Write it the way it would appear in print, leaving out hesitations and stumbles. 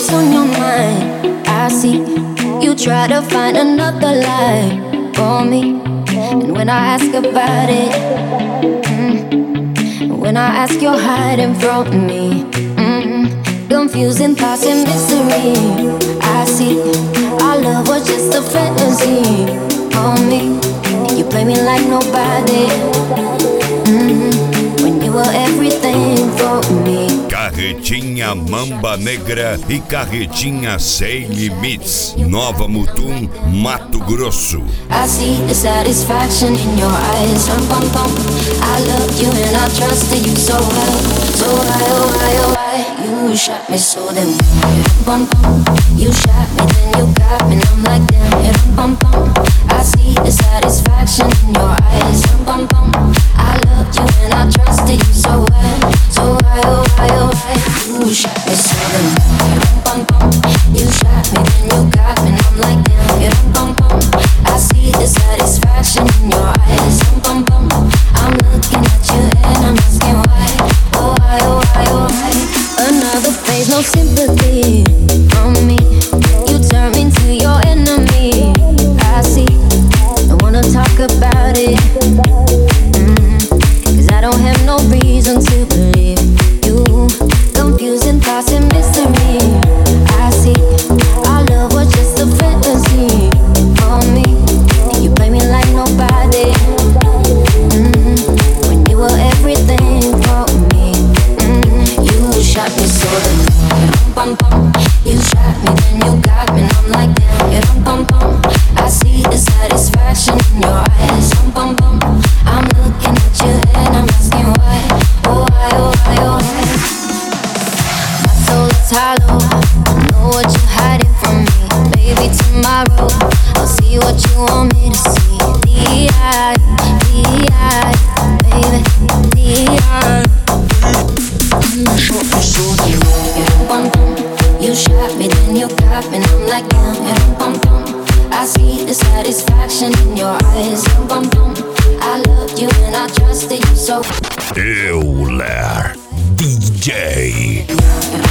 what's on your mind. I see you try to find another lie for me. And when I ask about it, when I ask, you're hiding from me. Confusing thoughts and mystery. I see our love was just a fantasy for me. You play me like nobody. When you were everything for me. Carretinha Mamba Negra e Carretinha Sem Limites. Nova Mutum, Mato Grosso. I see the satisfaction in your eyes. I loved you and I trusted you so well. So why, oh why, oh why? You shot me so damn. You shot me, then you got me, and I'm like damn. I see the satisfaction in your eyes. I loved you and I trusted you so well. So why, oh why, oh why? You shot me so damn. You shot me, then you got me, and I'm like damn. I see the satisfaction in your eyes. I'm looking at you and I'm asking why. Oh why, oh why, oh why? Another phase, no sympathy from me. You turn me to your enemy. I see, I wanna talk about it. Cause I don't have no reason to believe you. Confusing thoughts and mystery. I see, our love was just a fantasy for me. You play me like nobody. When you were everything for me. You shot me so damn. You shot me, then you got me, and I'm like damn. I see the satisfaction in your eyes. I'm looking at you and I'm asking why. Oh why, oh why, oh why? My soul is hollow. I know what you're hiding from me. Baby, tomorrow I'll see what you want me to see. D.I., baby, D.I. You shot me, then you got me, and I'm like damn. I see the satisfaction in your eyes. I loved you and I trusted you so. Euler DJ.